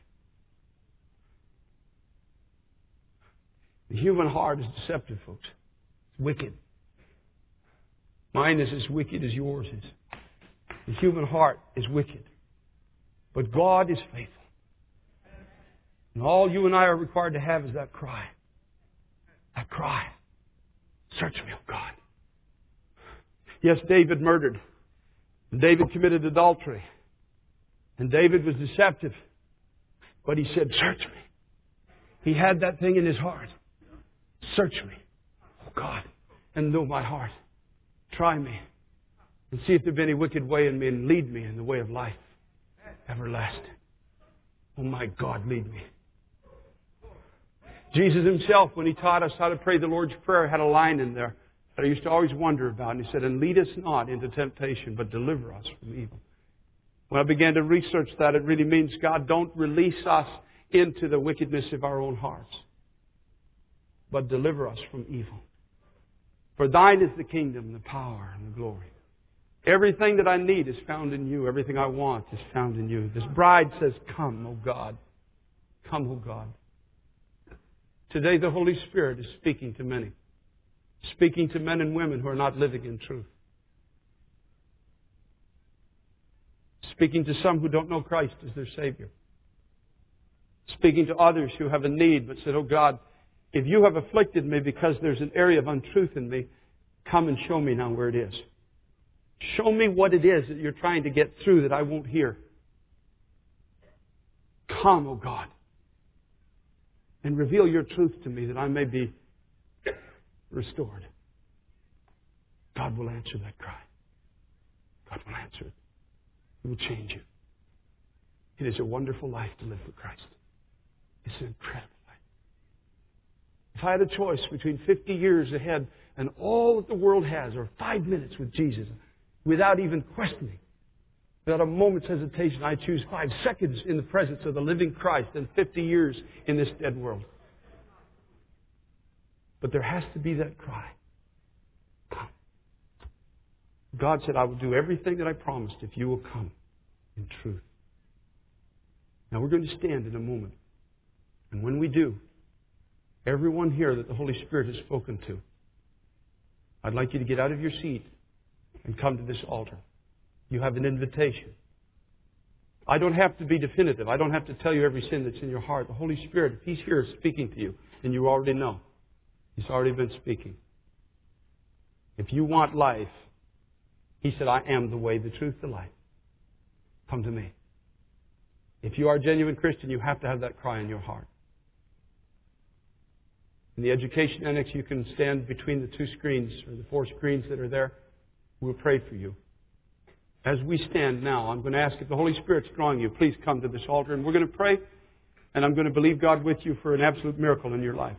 Speaker 2: The human heart is deceptive, folks. It's wicked. Mine is as wicked as yours is. The human heart is wicked. But God is faithful. And all you and I are required to have is that cry. That cry. Search me, oh God. Yes, David murdered. And David committed adultery. And David was deceptive. But he said, search me. He had that thing in his heart. Search me, oh God, and know my heart. Try me and see if there be any wicked way in me and lead me in the way of life everlasting. Oh my God, lead me. Jesus himself, when he taught us how to pray the Lord's Prayer, had a line in there that I used to always wonder about. And he said, and lead us not into temptation, but deliver us from evil. When I began to research that, it really means, God, don't release us into the wickedness of our own hearts, but deliver us from evil. For thine is the kingdom, the power, and the glory. Everything that I need is found in you. Everything I want is found in you. This bride says, come, O God. Come, O God. Today the Holy Spirit is speaking to many. Speaking to men and women who are not living in truth. Speaking to some who don't know Christ as their Savior. Speaking to others who have a need but said, oh God, if you have afflicted me because there's an area of untruth in me, come and show me now where it is. Show me what it is that you're trying to get through that I won't hear. Come, O God, and reveal your truth to me that I may be restored. God will answer that cry. God will answer it. He will change you. It is a wonderful life to live for Christ. It's an incredible life. If I had a choice between fifty years ahead and all that the world has, or five minutes with Jesus, without even questioning, without a moment's hesitation, I choose five seconds in the presence of the living Christ and fifty years in this dead world. But there has to be that cry. Come. God said, I will do everything that I promised if you will come in truth. Now we're going to stand in a moment. And when we do, everyone here that the Holy Spirit has spoken to, I'd like you to get out of your seat and come to this altar. You have an invitation. I don't have to be definitive. I don't have to tell you every sin that's in your heart. The Holy Spirit, if He's here speaking to you, and you already know, He's already been speaking. If you want life, He said, I am the way, the truth, the life. Come to me. If you are a genuine Christian, you have to have that cry in your heart. In the education annex, you can stand between the two screens, or the four screens that are there. We'll pray for you. As we stand now, I'm going to ask if the Holy Spirit's drawing you, please come to this altar, and we're going to pray, and I'm going to believe God with you for an absolute miracle in your life.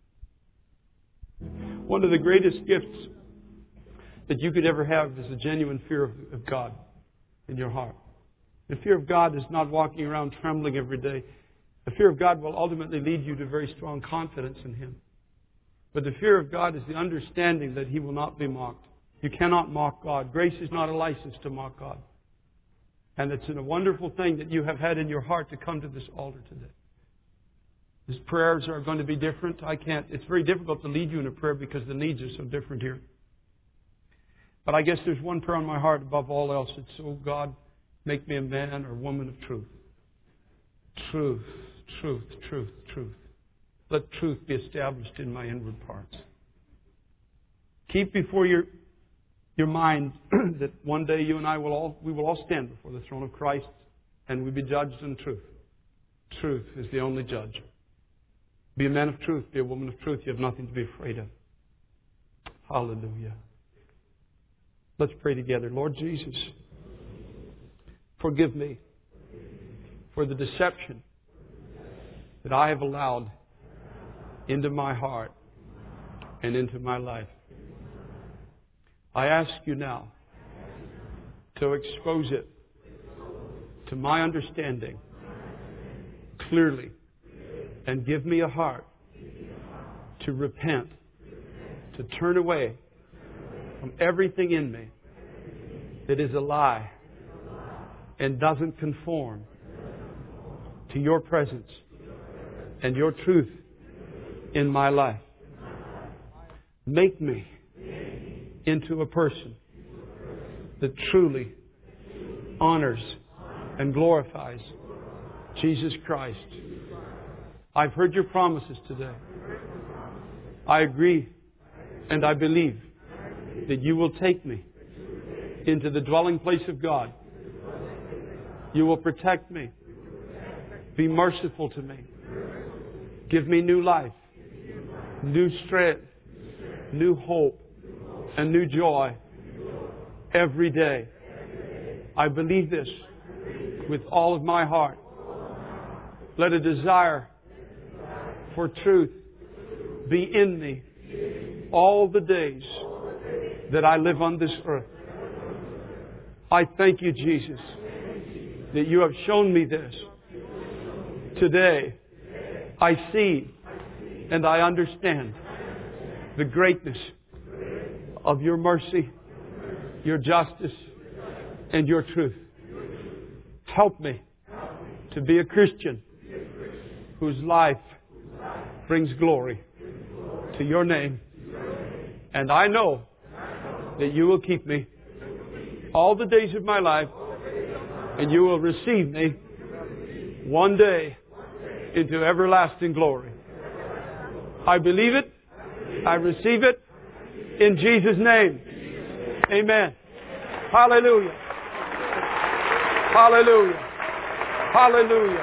Speaker 2: One of the greatest gifts that you could ever have is a genuine fear of God. in your heart. The fear of God is not walking around trembling every day. The fear of God will ultimately lead you to very strong confidence in Him. But the fear of God is the understanding that He will not be mocked. You cannot mock God. Grace is not a license to mock God. And it's a wonderful thing that you have had in your heart to come to this altar today. His prayers are going to be different. I can't, it's very difficult to lead you in a prayer because the needs are so different here. But I guess there's one prayer on my heart above all else. It's, oh God, make me a man or woman of truth. Truth, truth, truth, truth. Let truth be established in my inward parts. Keep before your your mind that one day you and I will all we will all stand before the throne of Christ and we'll be judged in truth. Truth is the only judge. Be a man of truth, be a woman of truth. You have nothing to be afraid of. Hallelujah. Let's pray together. Lord Jesus, forgive me for the deception that I have allowed into my heart and into my life. I ask you now to expose it to my understanding clearly and give me a heart to repent, to turn away from everything in me that is a lie and doesn't conform to your presence and your truth in my life. Make me into a person that truly honors and glorifies Jesus Christ. I've heard your promises today. I agree and I believe that you will take me into the dwelling place of God. You will protect me. Be merciful to me. Give me new life, new strength, new hope, and new joy every day. I believe this with all of my heart. Let a desire for truth be in me all the days that I live on this earth. I thank you, Jesus, that you have shown me this. Today, I see and I understand the greatness of your mercy, your justice, and your truth. Help me to be a Christian whose life brings glory to your name. And I know that you will keep me all the days of my life, and you will receive me one day into everlasting glory. I believe it. I receive it. In Jesus' name. Amen. Hallelujah. Hallelujah. Hallelujah.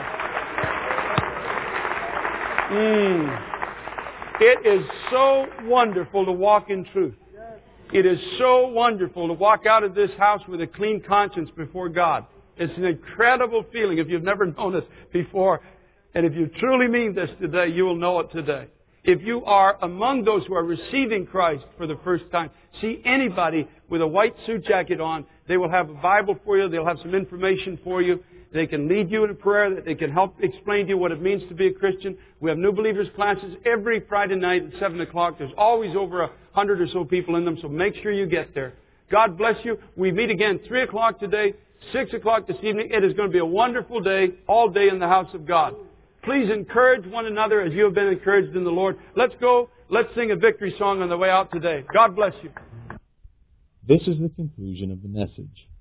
Speaker 2: Mm. It is so wonderful to walk in truth. It is so wonderful to walk out of this house with a clean conscience before God. It's an incredible feeling. If you've never known it before, and if you truly mean this today, you will know it today. If you are among those who are receiving Christ for the first time, see anybody with a white suit jacket on, they will have a Bible for you, they'll have some information for you, they can lead you in a prayer, they can help explain to you what it means to be a Christian. We have new believers classes every Friday night at seven o'clock. There's always over a hundred or so people in them, so make sure you get there. God bless you. We meet again three o'clock today, six o'clock this evening. It is going to be a wonderful day, all day in the house of God. Please encourage one another as you have been encouraged in the Lord. Let's go. Let's sing a victory song on the way out today. God bless you.
Speaker 1: This is the conclusion of the message.